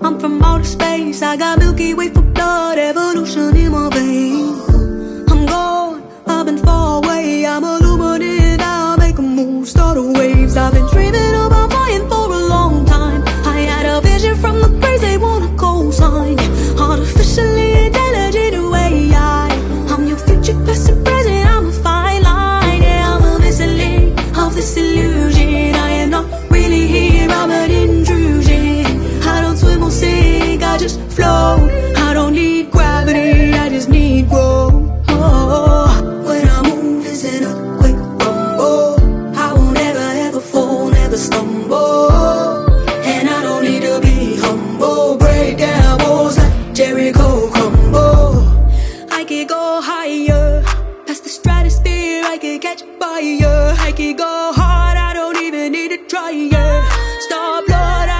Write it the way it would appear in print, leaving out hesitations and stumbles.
I'm from outer space, I got Milky Way for blood, evolution in my veins. I'm gone, I've been far away, I'm illuminated now, make a move, start a waves. I've been dreaming about flying for a long time. I had a vision from the grace, they want a cosign. Artificially intelligent AI, I'm your future, past and present, I'm a fine line. Yeah, I'm a missile of this illusion. I am not really here, I'm an intrusion. I don't swim or sink, I just float. I don't need gravity, I just need growth. When I move, it's an earthquake rumble. I won't ever, ever fall, never stumble. And I don't need to be humble. Break down walls like Jericho crumble. I could go higher, past the stratosphere, I could catch fire. I could go